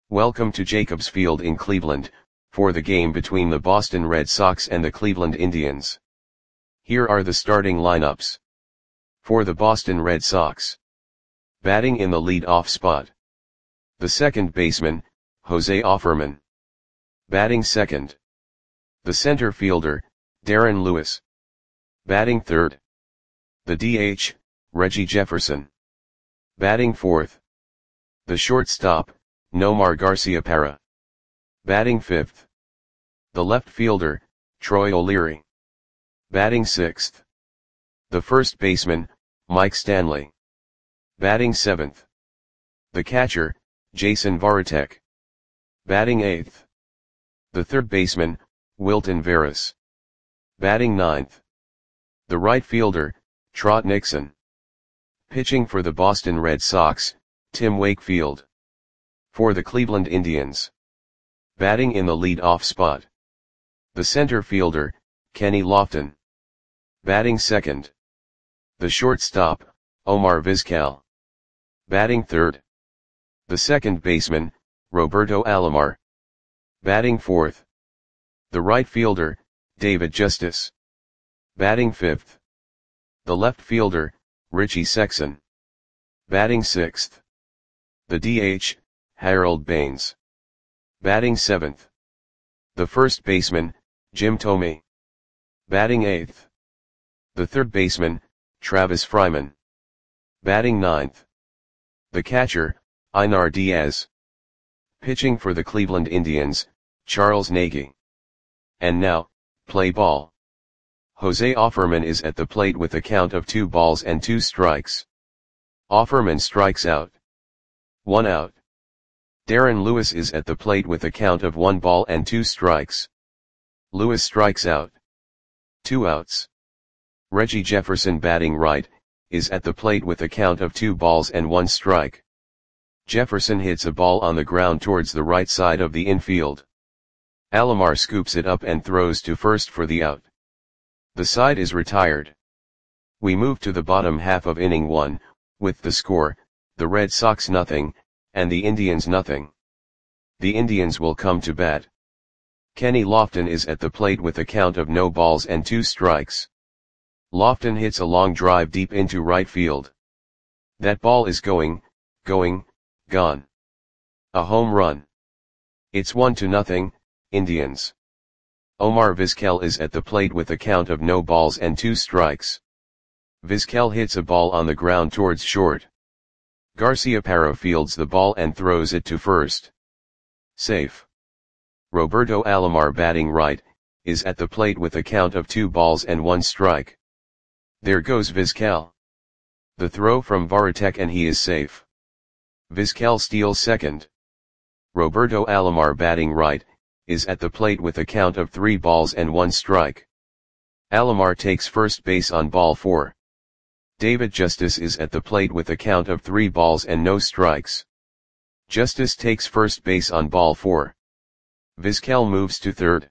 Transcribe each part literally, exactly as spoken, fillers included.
Welcome to Jacobs Field in Cleveland, for the game between the Boston Red Sox and the Cleveland Indians. Here are the starting lineups. For the Boston Red Sox. Batting in the lead-off spot. The second baseman, Jose Offerman. Batting second. The center fielder, Darren Lewis. Batting third. The D H, Reggie Jefferson. Batting fourth. The shortstop, Nomar Garciaparra. Batting fifth. The left fielder, Troy O'Leary. Batting sixth. The first baseman, Mike Stanley. Batting seventh. The catcher, Jason Varitek. Batting eighth. The third baseman, Wilton Veras. Batting ninth. The right fielder, Trot Nixon. Pitching for the Boston Red Sox, Tim Wakefield. For the Cleveland Indians. Batting in the lead-off spot. The center fielder, Kenny Lofton. Batting second. The shortstop, Omar Vizquel. Batting third. The second baseman, Roberto Alomar. Batting fourth. The right fielder, David Justice. Batting fifth. The left fielder, Richie Sexson. Batting sixth. The D H, Harold Baines. Batting seventh. The first baseman, Jim Thome. Batting eighth. The third baseman, Travis Fryman. Batting ninth. The catcher, Einar Diaz. Pitching for the Cleveland Indians, Charles Nagy. And now, play ball. Jose Offerman is at the plate with a count of two balls and two strikes. Offerman strikes out. One out. Darren Lewis is at the plate with a count of one ball and two strikes. Lewis strikes out. Two outs. Reggie Jefferson, batting right, is at the plate with a count of two balls and one strike. Jefferson hits a ball on the ground towards the right side of the infield. Alomar scoops it up and throws to first for the out. The side is retired. We move to the bottom half of inning one, with the score, the Red Sox nothing, and the Indians nothing. The Indians will come to bat. Kenny Lofton is at the plate with a count of no balls and two strikes. Lofton hits a long drive deep into right field. That ball is going, going, gone. A home run. It's one to nothing, Indians. Omar Vizquel is at the plate with a count of no balls and two strikes. Vizquel hits a ball on the ground towards short. Garciaparra fields the ball and throws it to first. Safe. Roberto Alomar, batting right, is at the plate with a count of two balls and one strike. There goes Vizquel. The throw from Varitek and he is safe. Vizquel steals second. Roberto Alomar, batting right, is at the plate with a count of three balls and one strike. Alomar takes first base on ball four. David Justice is at the plate with a count of three balls and no strikes. Justice takes first base on ball four. Vizquel moves to third.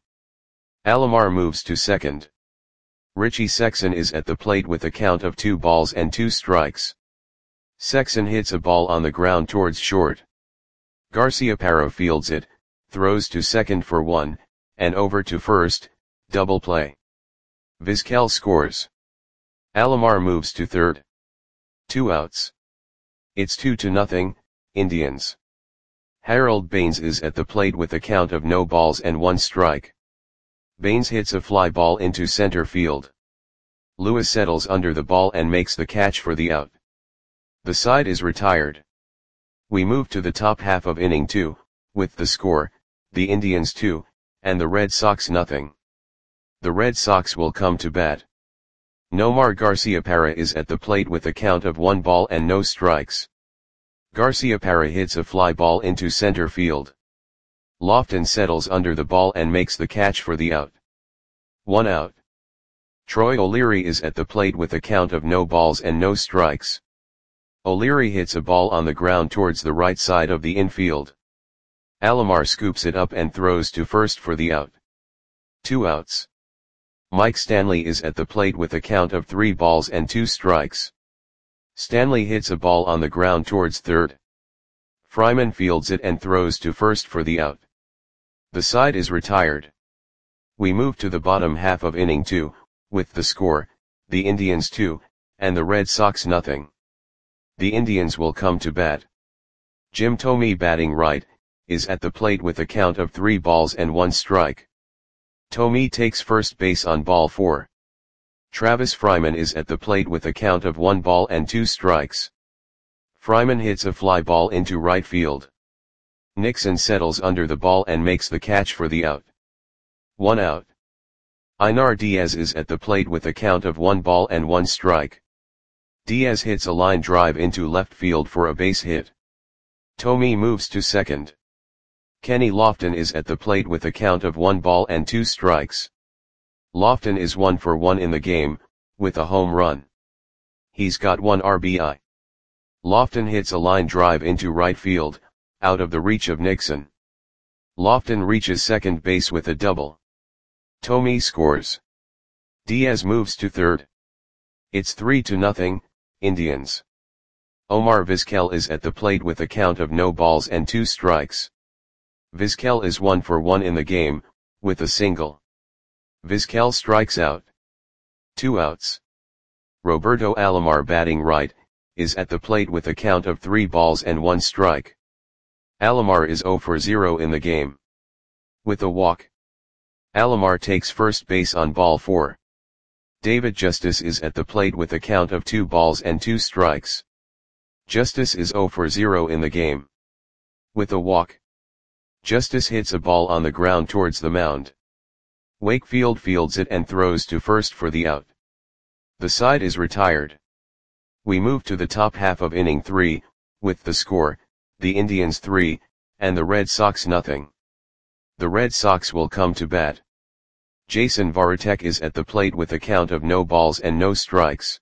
Alomar moves to second. Richie Sexson is at the plate with a count of two balls and two strikes. Sexson hits a ball on the ground towards short. Garciaparra fields it, throws to second for one, and over to first, double play. Vizquel scores. Alomar moves to third. Two outs. It's two to nothing, Indians. Harold Baines is at the plate with a count of no balls and one strike. Baines hits a fly ball into center field. Lewis settles under the ball and makes the catch for the out. The side is retired. We move to the top half of inning two, with the score, the Indians two, and the Red Sox nothing. The Red Sox will come to bat. Nomar Garciaparra is at the plate with a count of one ball and no strikes. Garciaparra hits a fly ball into center field. Lofton settles under the ball and makes the catch for the out. One out. Troy O'Leary is at the plate with a count of no balls and no strikes. O'Leary hits a ball on the ground towards the right side of the infield. Alomar scoops it up and throws to first for the out. Two outs. Mike Stanley is at the plate with a count of three balls and two strikes. Stanley hits a ball on the ground towards third. Fryman fields it and throws to first for the out. The side is retired. We move to the bottom half of inning two, with the score, the Indians two, and the Red Sox nothing. The Indians will come to bat. Jim Thome, batting right, is at the plate with a count of three balls and one strike. Thome takes first base on ball four. Travis Fryman is at the plate with a count of one ball and two strikes. Fryman hits a fly ball into right field. Nixon settles under the ball and makes the catch for the out. One out. Einar Diaz is at the plate with a count of one ball and one strike. Diaz hits a line drive into left field for a base hit. Thome moves to second. Kenny Lofton is at the plate with a count of one ball and two strikes. Lofton is one for one in the game, with a home run. He's got one R B I. Lofton hits a line drive into right field, out of the reach of Nixon. Lofton reaches second base with a double. Thome scores. Diaz moves to third. It's three to nothing, Indians. Omar Vizquel is at the plate with a count of no balls and two strikes. Vizquel is one for one in the game, with a single. Vizquel strikes out. Two outs. Roberto Alomar, batting right, is at the plate with a count of three balls and one strike. Alomar is zero for zero in the game. With a walk. Alomar takes first base on ball four. David Justice is at the plate with a count of two balls and two strikes. Justice is zero for zero in the game. With a walk. Justice hits a ball on the ground towards the mound. Wakefield fields it and throws to first for the out. The side is retired. We move to the top half of inning three, with the score, the Indians three, and the Red Sox nothing. The Red Sox will come to bat. Jason Varitek is at the plate with a count of no balls and no strikes.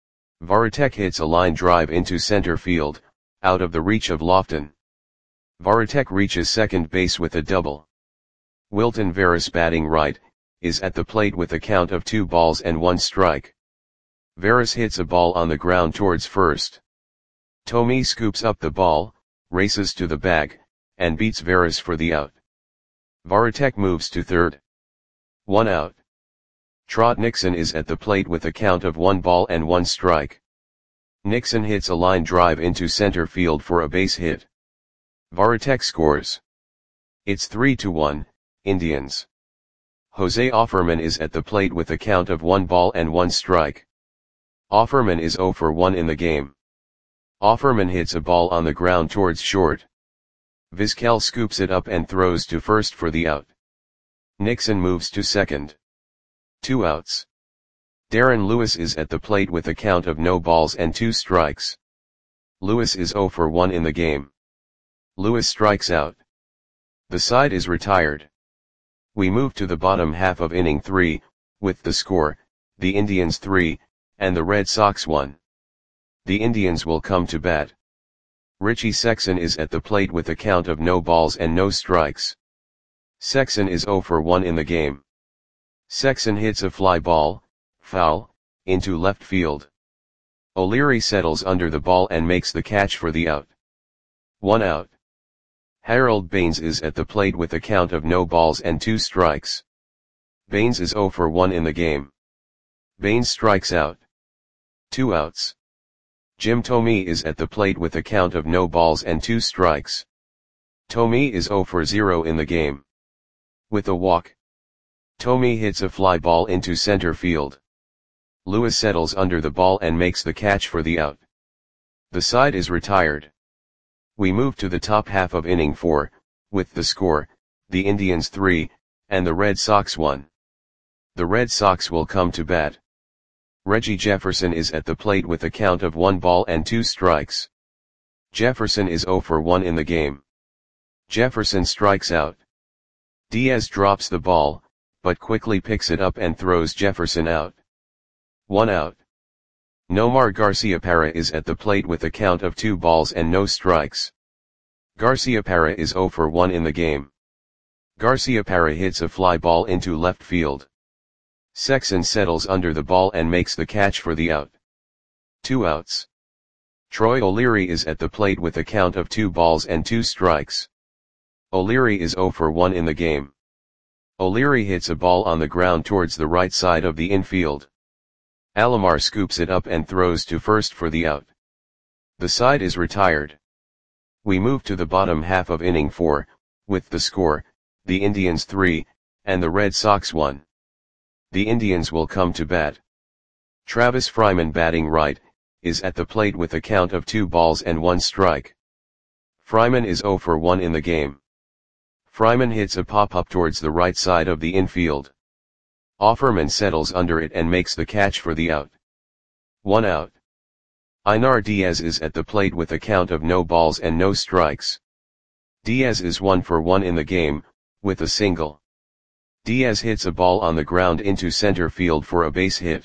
Varitek hits a line drive into center field, out of the reach of Lofton. Varitek reaches second base with a double. Wilton Veras, batting right, is at the plate with a count of two balls and one strike. Veras hits a ball on the ground towards first. Thome scoops up the ball, races to the bag, and beats Veras for the out. Varitek moves to third. One out. Trot Nixon is at the plate with a count of one ball and one strike. Nixon hits a line drive into center field for a base hit. Varitek scores. It's three to one, Indians. Jose Offerman is at the plate with a count of one ball and one strike. Offerman is zero for one in the game. Offerman hits a ball on the ground towards short. Vizquel scoops it up and throws to first for the out. Nixon moves to second. Two outs. Darren Lewis is at the plate with a count of no balls and two strikes. Lewis is zero for one in the game. Lewis strikes out. The side is retired. We move to the bottom half of inning three, with the score, the Indians three, and the Red Sox one. The Indians will come to bat. Richie Sexson is at the plate with a count of no balls and no strikes. Sexson is zero for one in the game. Sexson hits a fly ball, foul, into left field. O'Leary settles under the ball and makes the catch for the out. One out. Harold Baines is at the plate with a count of no balls and two strikes. Baines is zero for one in the game. Baines strikes out. Two outs. Jim Thome is at the plate with a count of no balls and two strikes. Thome is zero for zero in the game. With a walk. Thome hits a fly ball into center field. Lewis settles under the ball and makes the catch for the out. The side is retired. We move to the top half of inning four, with the score, the Indians three, and the Red Sox one. The Red Sox will come to bat. Reggie Jefferson is at the plate with a count of one ball and two strikes. Jefferson is zero for one in the game. Jefferson strikes out. Diaz drops the ball, but quickly picks it up and throws Jefferson out. One out. Nomar Garciaparra is at the plate with a count of two balls and no strikes. Garciaparra is zero for one in the game. Garciaparra hits a fly ball into left field. Sexson settles under the ball and makes the catch for the out. Two outs. Troy O'Leary is at the plate with a count of two balls and two strikes. O'Leary is zero for one in the game. O'Leary hits a ball on the ground towards the right side of the infield. Alomar scoops it up and throws to first for the out. The side is retired. We move to the bottom half of inning four, with the score, the Indians three, and the Red Sox one. The Indians will come to bat. Travis Fryman, batting right, is at the plate with a count of two balls and one strike. Fryman is zero for one in the game. Fryman hits a pop-up towards the right side of the infield. Offerman settles under it and makes the catch for the out. One out. Einar Diaz is at the plate with a count of no balls and no strikes. Diaz is one for one in the game, with a single. Diaz hits a ball on the ground into center field for a base hit.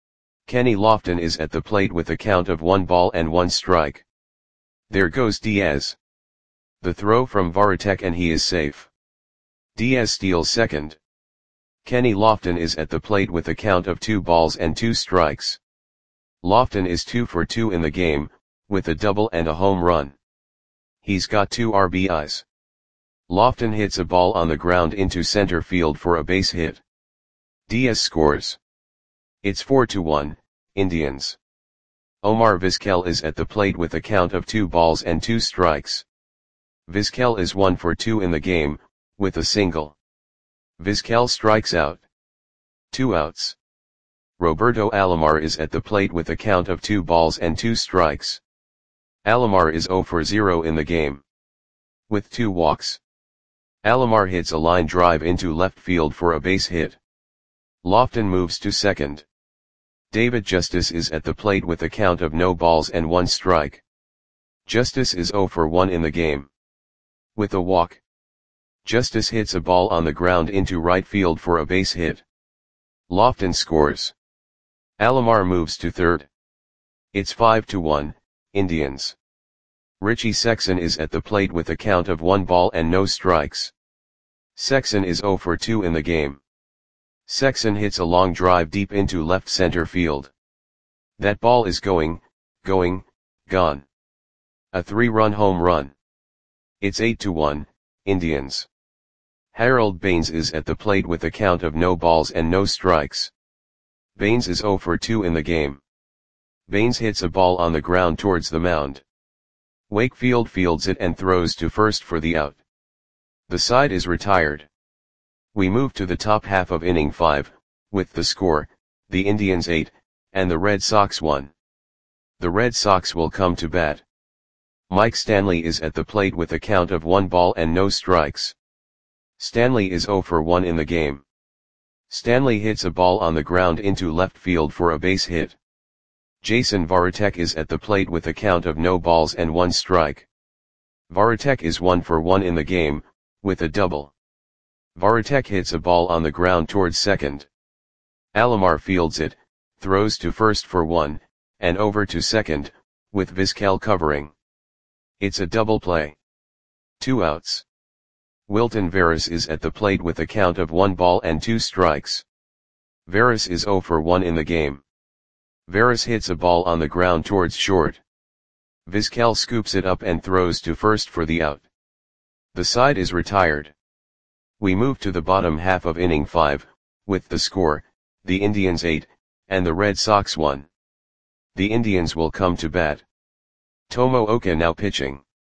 Kenny Lofton is at the plate with a count of one ball and one strike. There goes Diaz. The throw from Varitek and he is safe. Diaz steals second. Kenny Lofton is at the plate with a count of two balls and two strikes. Lofton is two for two in the game, with a double and a home run. He's got two R B Is. Lofton hits a ball on the ground into center field for a base hit. Diaz scores. It's four to one, Indians. Omar Vizquel is at the plate with a count of two balls and two strikes. Vizquel is one for two in the game, with a single. Vizquel strikes out. Two outs. Roberto Alomar is at the plate with a count of two balls and two strikes. Alomar is zero for zero in the game. With two walks. Alomar hits a line drive into left field for a base hit. Lofton moves to second. David Justice is at the plate with a count of no balls and one strike. Justice is zero for one in the game. With a walk. Justice hits a ball on the ground into right field for a base hit. Lofton scores. Alomar moves to third. It's five to one, Indians. Richie Sexson is at the plate with a count of one ball and no strikes. Sexson is zero for two in the game. Sexson hits a long drive deep into left center field. That ball is going, going, gone. A three-run home run. It's eight to one, Indians. Harold Baines is at the plate with a count of no balls and no strikes. Baines is zero for two in the game. Baines hits a ball on the ground towards the mound. Wakefield fields it and throws to first for the out. The side is retired. We move to the top half of inning five, with the score, the Indians eight, and the Red Sox one. The Red Sox will come to bat. Mike Stanley is at the plate with a count of one ball and no strikes. Stanley is zero for one in the game. Stanley hits a ball on the ground into left field for a base hit. Jason Varitek is at the plate with a count of no balls and one strike. Varitek is one for one in the game, with a double. Varitek hits a ball on the ground towards second. Alomar fields it, throws to first for one, and over to second, with Vizquel covering. It's a double play. Two outs. Wilton Veras is at the plate with a count of one ball and two strikes. Veras is zero for one in the game. Veras hits a ball on the ground towards short. Vizquel scoops it up and throws to first for the out. The side is retired. We move to the bottom half of inning five, with the score, the Indians eight, and the Red Sox one. The Indians will come to bat. Tomo Oka now pitching.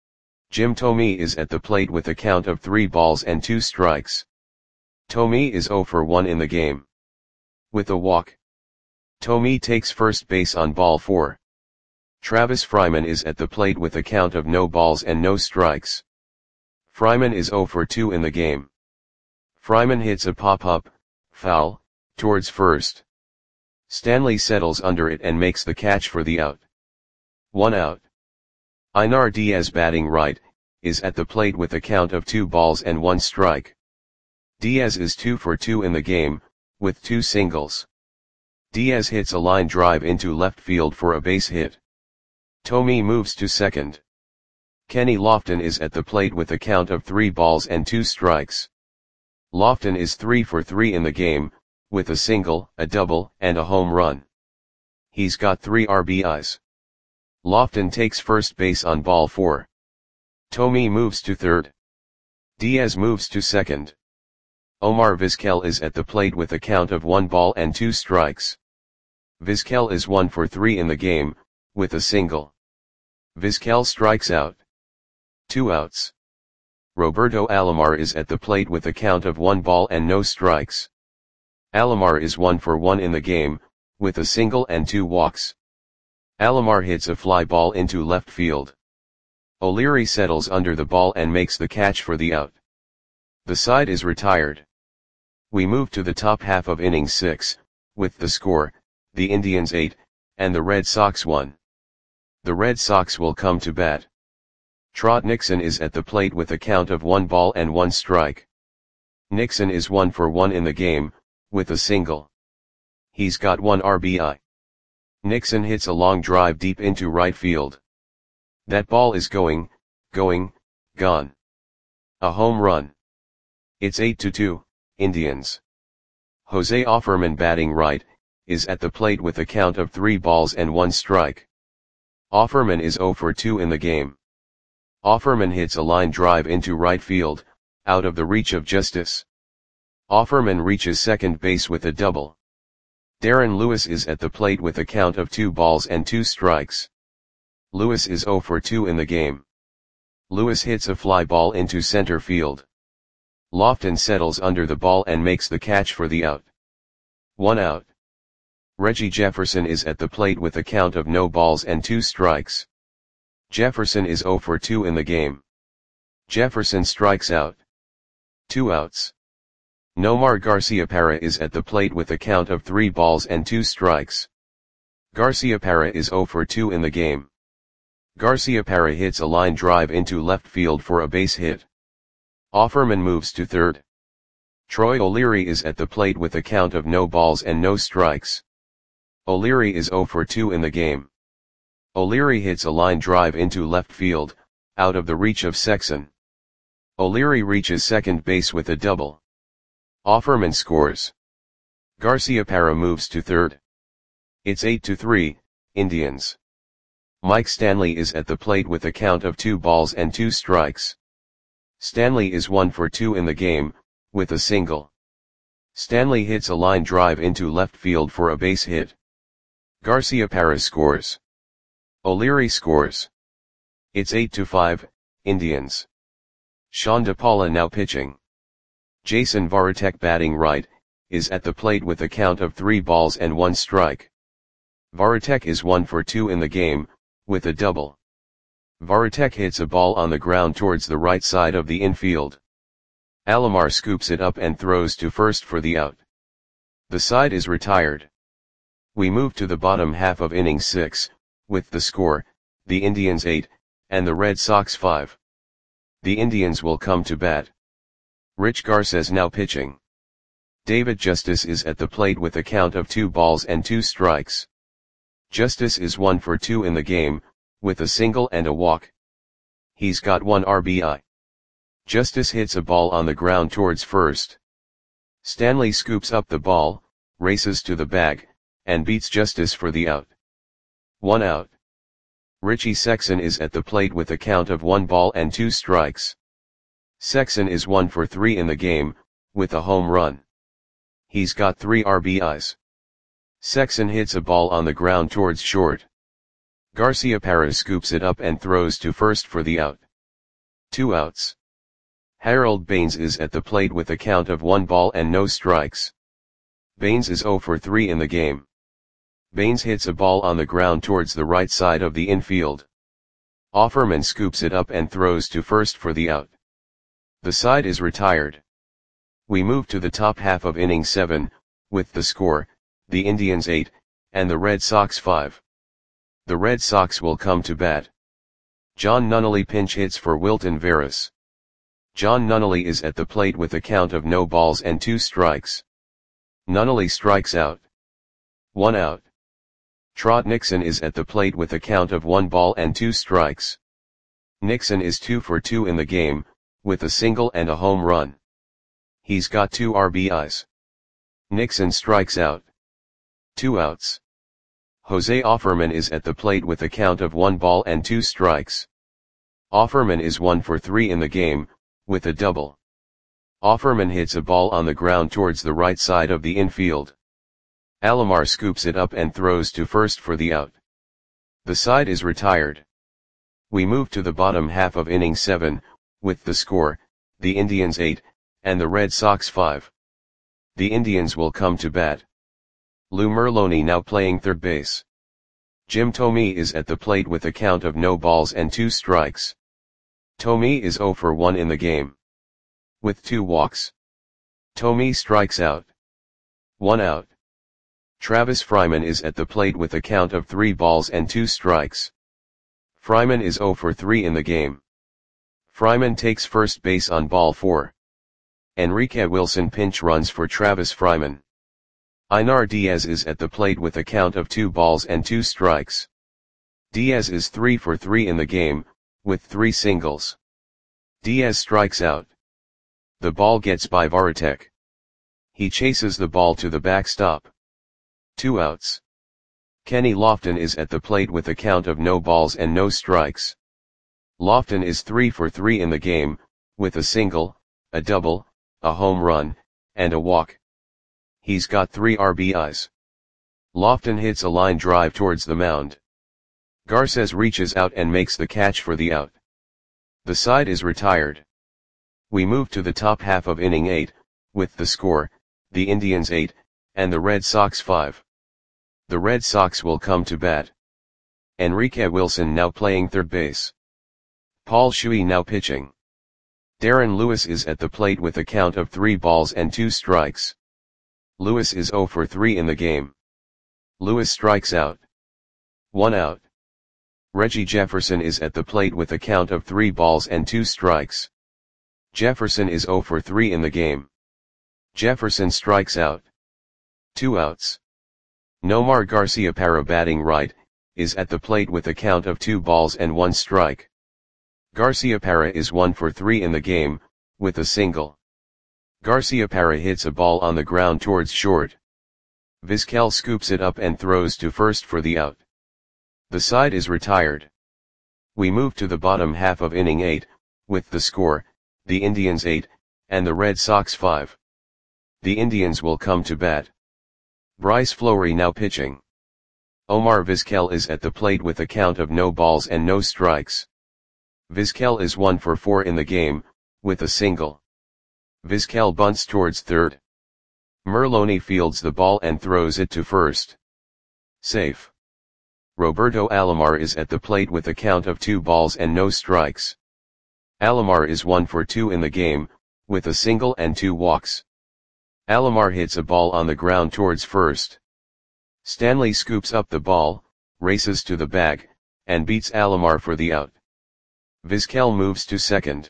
Jim Thome is at the plate with a count of three balls and two strikes. Thome is zero for one in the game. With a walk. Thome takes first base on ball four. Travis Fryman is at the plate with a count of no balls and no strikes. Fryman is zero for two in the game. Fryman hits a pop-up, foul, towards first. Stanley settles under it and makes the catch for the out. One out. Einar Diaz, batting right, is at the plate with a count of two balls and one strike. Diaz is two for two in the game, with two singles. Diaz hits a line drive into left field for a base hit. Thome moves to second. Kenny Lofton is at the plate with a count of three balls and two strikes. Lofton is three for three in the game, with a single, a double, and a home run. He's got three R B Is. Lofton takes first base on ball four. Thome moves to third. Diaz moves to second. Omar Vizquel is at the plate with a count of one ball and two strikes. Vizquel is one for three in the game, with a single. Vizquel strikes out. Two outs. Roberto Alomar is at the plate with a count of one ball and no strikes. Alomar is one for one in the game, with a single and two walks. Alomar hits a fly ball into left field. O'Leary settles under the ball and makes the catch for the out. The side is retired. We move to the top half of inning six, with the score, the Indians eight, and the Red Sox one. The Red Sox will come to bat. Trot Nixon is at the plate with a count of one ball and one strike. Nixon is one for one in the game, with a single. He's got one R B I. Nixon hits a long drive deep into right field. That ball is going, going, gone. A home run. It's eight to two, Indians. Jose Offerman, batting right, is at the plate with a count of three balls and one strike. Offerman is zero for two in the game. Offerman hits a line drive into right field, out of the reach of Justice. Offerman reaches second base with a double. Darren Lewis is at the plate with a count of two balls and two strikes. Lewis is zero for two in the game. Lewis hits a fly ball into center field. Lofton settles under the ball and makes the catch for the out. One out. Reggie Jefferson is at the plate with a count of no balls and two strikes. Jefferson is zero for two in the game. Jefferson strikes out. Two outs. Nomar Garciaparra is at the plate with a count of three balls and two strikes. Garciaparra is zero for two in the game. Garciaparra hits a line drive into left field for a base hit. Offerman moves to third. Troy O'Leary is at the plate with a count of no balls and no strikes. O'Leary is zero for two in the game. O'Leary hits a line drive into left field, out of the reach of Sexson. O'Leary reaches second base with a double. Offerman scores. Garciaparra moves to third. It's eight to three, Indians. Mike Stanley is at the plate with a count of two balls and two strikes. Stanley is one for two in the game, with a single. Stanley hits a line drive into left field for a base hit. Garciaparra scores. O'Leary scores. It's eight to five, Indians. Sean DePaula now pitching. Jason Varitek, batting right, is at the plate with a count of three balls and one strike. Varitek is one for two in the game, with a double. Varitek hits a ball on the ground towards the right side of the infield. Alomar scoops it up and throws to first for the out. The side is retired. We move to the bottom half of inning six, with the score, the Indians eight, and the Red Sox five. The Indians will come to bat. Rich Garces now pitching. David Justice is at the plate with a count of two balls and two strikes. Justice is one for two in the game, with a single and a walk. He's got one R B I. Justice hits a ball on the ground towards first. Stanley scoops up the ball, races to the bag, and beats Justice for the out. One out. Richie Sexson is at the plate with a count of one ball and two strikes. Sexson is one for three in the game, with a home run. He's got three R B Is. Sexson hits a ball on the ground towards short. Garciaparra scoops it up and throws to first for the out. Two outs. Harold Baines is at the plate with a count of one ball and no strikes. Baines is zero for three in the game. Baines hits a ball on the ground towards the right side of the infield. Offerman scoops it up and throws to first for the out. The side is retired. We move to the top half of inning seven, with the score, the Indians eight, and the Red Sox five. The Red Sox will come to bat. John Nunnally pinch hits for Wilton Veras. John Nunnally is at the plate with a count of no balls and two strikes. Nunnally strikes out. One out. Trot Nixon is at the plate with a count of one ball and two strikes. Nixon is two for two in the game, with a single and a home run. He's got two R B Is. Nixon strikes out. Two outs. Jose Offerman is at the plate with a count of one ball and two strikes. Offerman is one for three in the game, with a double. Offerman hits a ball on the ground towards the right side of the infield. Alomar scoops it up and throws to first for the out. The side is retired. We move to the bottom half of inning seven, with the score, the Indians eight, and the Red Sox five. The Indians will come to bat. Lou Merloni now playing third base. Jim Thome is at the plate with a count of no balls and two strikes. Thome is zero for one in the game. With two walks. Thome strikes out. One out. Travis Fryman is at the plate with a count of three balls and two strikes. Fryman is zero for three in the game. Fryman takes first base on ball four. Enrique Wilson pinch runs for Travis Fryman. Einar Diaz is at the plate with a count of two balls and two strikes. Diaz is three for three in the game, with three singles. Diaz strikes out. The ball gets by Varitek. He chases the ball to the backstop. Two outs. Kenny Lofton is at the plate with a count of no balls and no strikes. Lofton is three for three in the game, with a single, a double, a home run, and a walk. He's got three R B Is. Lofton hits a line drive towards the mound. Garces reaches out and makes the catch for the out. The side is retired. We move to the top half of inning eight, with the score, the Indians eight, and the Red Sox five. The Red Sox will come to bat. Enrique Wilson now playing third base. Paul Shuey now pitching. Darren Lewis is at the plate with a count of three balls and two strikes. Lewis is zero for three in the game. Lewis strikes out. One out. Reggie Jefferson is at the plate with a count of three balls and two strikes. Jefferson is zero for three in the game. Jefferson strikes out. Two outs. Nomar Garciaparra batting right, is at the plate with a count of two balls and one strike. Garciaparra is one for three in the game, with a single. Garciaparra hits a ball on the ground towards short. Vizquel scoops it up and throws to first for the out. The side is retired. We move to the bottom half of inning eight, with the score, the Indians eight, and the Red Sox five. The Indians will come to bat. Bryce Fleury now pitching. Omar Vizquel is at the plate with a count of no balls and no strikes. Vizquel is one for four in the game, with a single. Vizquel bunts towards third. Merloni fields the ball and throws it to first. Safe. Roberto Alomar is at the plate with a count of two balls and no strikes. Alomar is one for two in the game, with a single and two walks. Alomar hits a ball on the ground towards first. Stanley scoops up the ball, races to the bag, and beats Alomar for the out. Vizquel moves to second.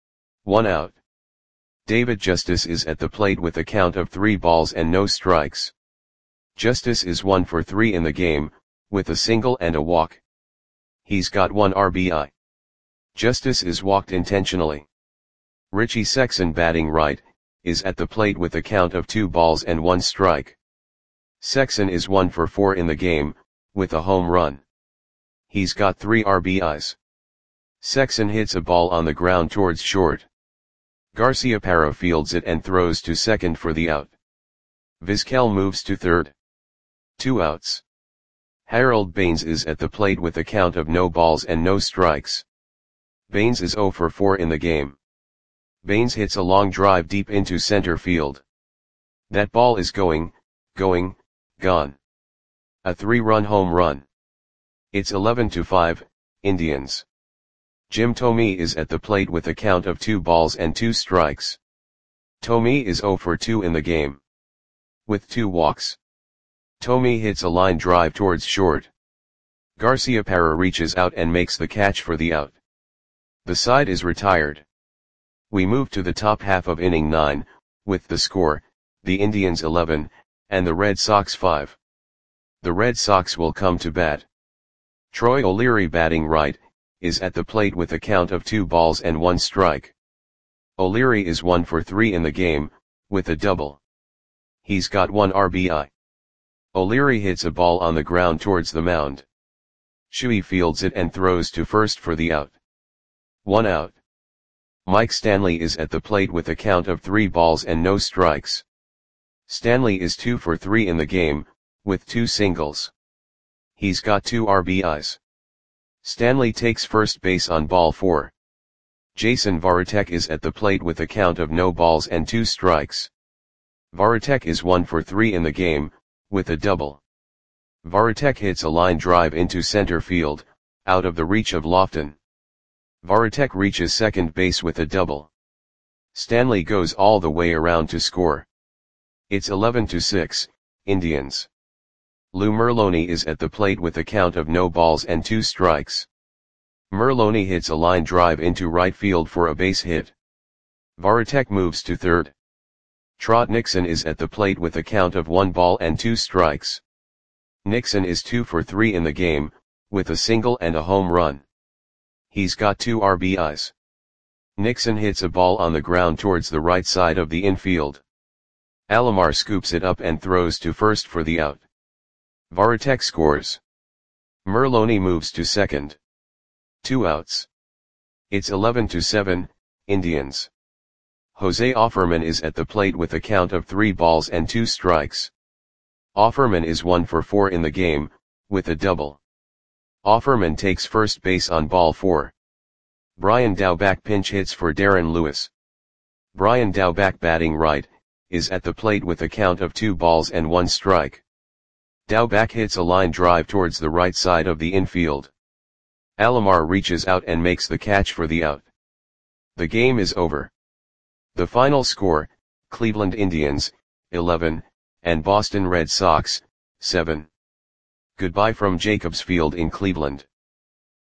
One out. David Justice is at the plate with a count of three balls and no strikes. Justice is one for three in the game, with a single and a walk. He's got one R B I. Justice is walked intentionally. Richie Sexson batting right, is at the plate with a count of two balls and one strike. Sexson is one for four in the game, with a home run. He's got three R B Is. Sexson hits a ball on the ground towards short. Garciaparra fields it and throws to second for the out. Vizquel moves to third. Two outs. Harold Baines is at the plate with a count of no balls and no strikes. Baines is zero for four in the game. Baines hits a long drive deep into center field. That ball is going, going, gone. A three-run home run. It's eleven to five, Indians. Jim Thome is at the plate with a count of two balls and two strikes. Thome is zero for two in the game. With two walks. Thome hits a line drive towards short. Garciaparra reaches out and makes the catch for the out. The side is retired. We move to the top half of inning nine, with the score, the Indians eleven, and the Red Sox five. The Red Sox will come to bat. Troy O'Leary batting right, is at the plate with a count of two balls and one strike. O'Leary is one for three in the game, with a double. He's got one R B I. O'Leary hits a ball on the ground towards the mound. Shuey fields it and throws to first for the out. One out. Mike Stanley is at the plate with a count of three balls and no strikes. Stanley is two for three in the game, with two singles. He's got two R B Is. Stanley takes first base on ball four. Jason Varitek is at the plate with a count of no balls and two strikes. Varitek is one for three in the game, with a double. Varitek hits a line drive into center field, out of the reach of Lofton. Varitek reaches second base with a double. Stanley goes all the way around to score. It's eleven to six, Indians. Lou Merloni is at the plate with a count of no balls and two strikes. Merloni hits a line drive into right field for a base hit. Varitek moves to third. Trot Nixon is at the plate with a count of one ball and two strikes. Nixon is two for three in the game, with a single and a home run. He's got two R B Is. Nixon hits a ball on the ground towards the right side of the infield. Alomar scoops it up and throws to first for the out. Varitek scores. Merloni moves to second. Two outs. It's eleven to seven, Indians. Jose Offerman is at the plate with a count of three balls and two strikes. Offerman is one for four in the game, with a double. Offerman takes first base on ball four. Brian Daubach pinch hits for Darren Lewis. Brian Daubach, batting right, is at the plate with a count of two balls and one strike. Daubach hits a line drive towards the right side of the infield. Alomar reaches out and makes the catch for the out. The game is over. The final score, Cleveland Indians, eleven, and Boston Red Sox, seven. Goodbye from Jacobs Field in Cleveland.